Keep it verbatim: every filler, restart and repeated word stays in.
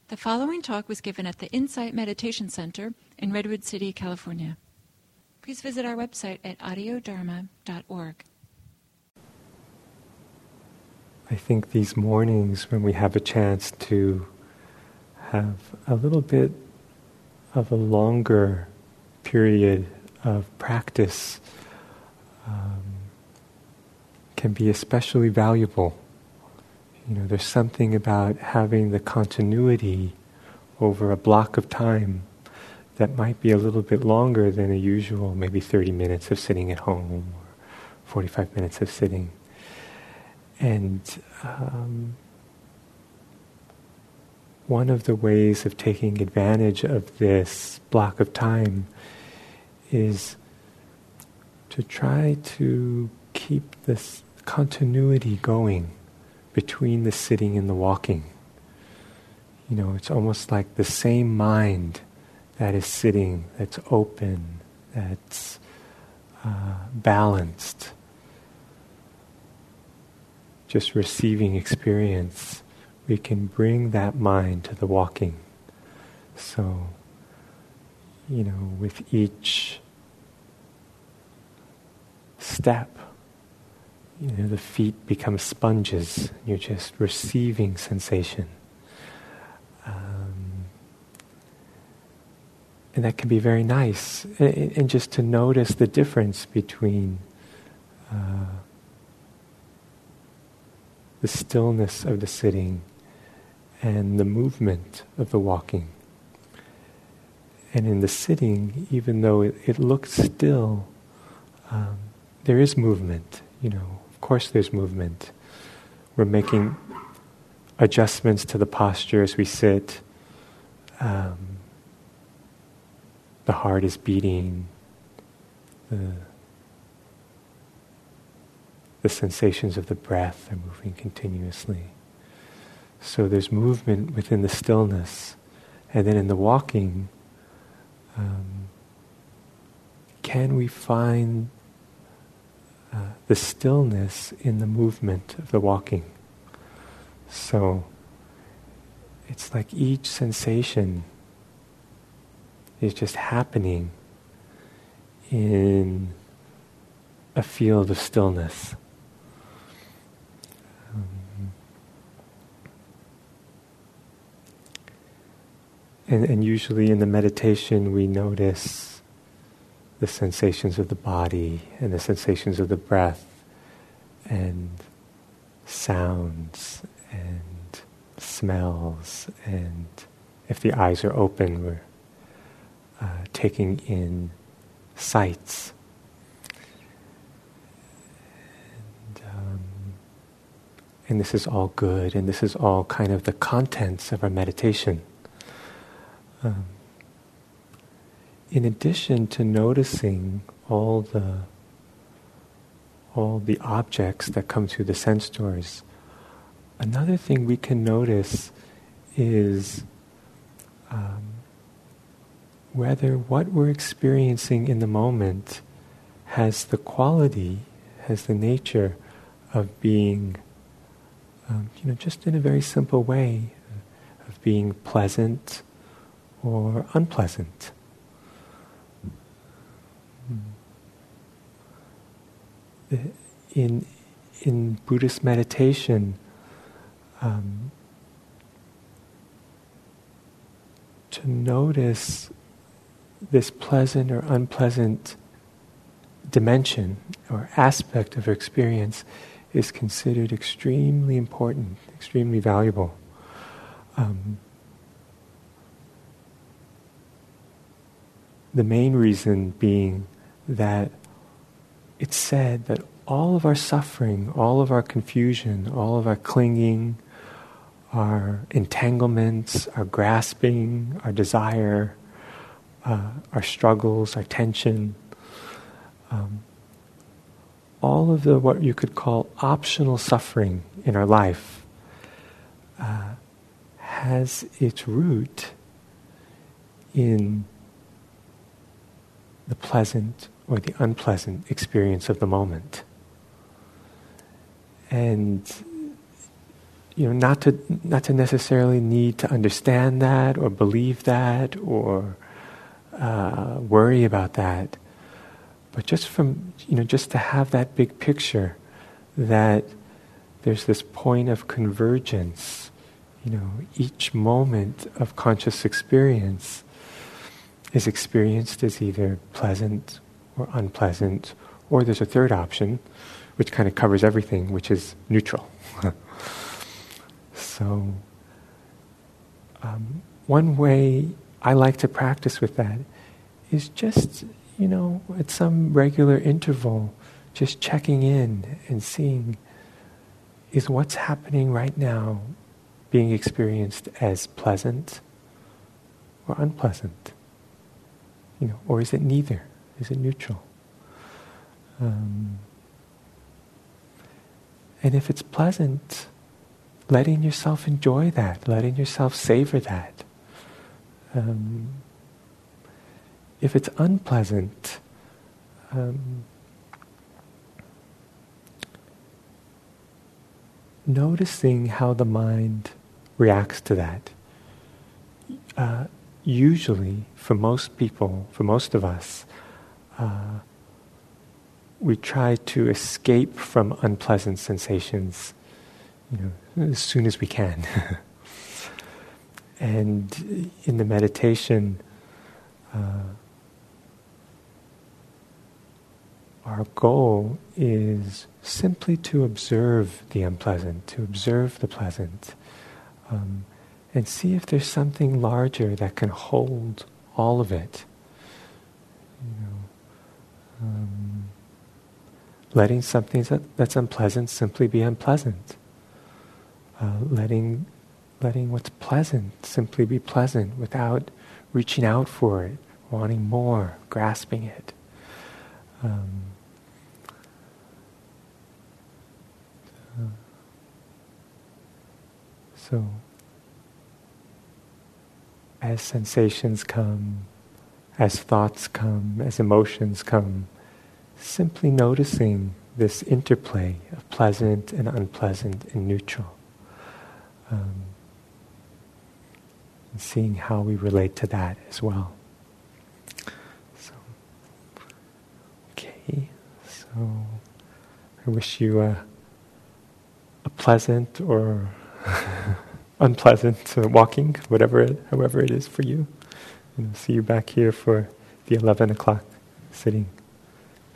The following talk was given at the Insight Meditation Center in Redwood City, California. Please visit our website at audio dharma dot org. I think these mornings when we have a chance to have a little bit of a longer period of practice um, can be especially valuable. You know, there's something about having the continuity over a block of time that might be a little bit longer than a usual, maybe thirty minutes of sitting at home or forty-five minutes of sitting. And um, one of the ways of taking advantage of this block of time is to try to keep this continuity going between the sitting and the walking. You know, it's almost like the same mind that is sitting, that's open, that's uh, balanced, just receiving experience. We can bring that mind to the walking. So, you know, with each step, you know, the feet become sponges. You're just receiving sensation. Um, and that can be very nice. And, and just to notice the difference between uh, the stillness of the sitting and the movement of the walking. And in the sitting, even though it, it looks still, um, there is movement, you know. Of course there's movement. We're making adjustments to the posture as we sit. Um, the heart is beating. The, the sensations of the breath are moving continuously. So there's movement within the stillness. And then in the walking, um, can we find Uh, the stillness in the movement of the walking? So it's like each sensation is just happening in a field of stillness. Um, and, and usually in the meditation we notice the sensations of the body and the sensations of the breath and sounds and smells, and if the eyes are open, we're uh, taking in sights. And, um, and this is all good, and this is all kind of the contents of our meditation. Um, In addition to noticing all the all the objects that come through the sense doors, another thing we can notice is um, whether what we're experiencing in the moment has the quality, has the nature of being, um, you know, just in a very simple way, of being pleasant or unpleasant. In in Buddhist meditation, um, to notice this pleasant or unpleasant dimension or aspect of experience is considered extremely important, extremely valuable. Um, the main reason being that it's said that all of our suffering, all of our confusion, all of our clinging, our entanglements, our grasping, our desire, uh, our struggles, our tension, um, all of the what you could call optional suffering in our life uh, has its root in the pleasant or the unpleasant experience of the moment. And you know, not to not to necessarily need to understand that or believe that or uh, worry about that, but just from you know, just to have that big picture that there's this point of convergence. You know, each moment of conscious experience is experienced as either pleasant or unpleasant, or there's a third option, which kind of covers everything, which is neutral. So, um, one way I like to practice with that is just, you know, at some regular interval, just checking in and seeing, is what's happening right now being experienced as pleasant or unpleasant? You know, or is it neither? Is it neutral? Um, and if it's pleasant, letting yourself enjoy that, letting yourself savor that. Um, if it's unpleasant, um, noticing how the mind reacts to that. Uh, usually, for most people, for most of us, uh, we try to escape from unpleasant sensations, you know, as soon as we can. And in the meditation, uh, our goal is simply to observe the unpleasant, to observe the pleasant, um, and see if there's something larger that can hold all of it. You know, um, letting something that, that's unpleasant simply be unpleasant. Uh, letting letting what's pleasant simply be pleasant without reaching out for it, wanting more, grasping it. Um, uh, so, as sensations come, as thoughts come, as emotions come, simply noticing this interplay of pleasant and unpleasant and neutral. Um, and seeing how we relate to that as well. So, okay, so I wish you a, a pleasant or unpleasant uh, walking, whatever, it, however it is for you. And I'll see you back here for the eleven o'clock sitting.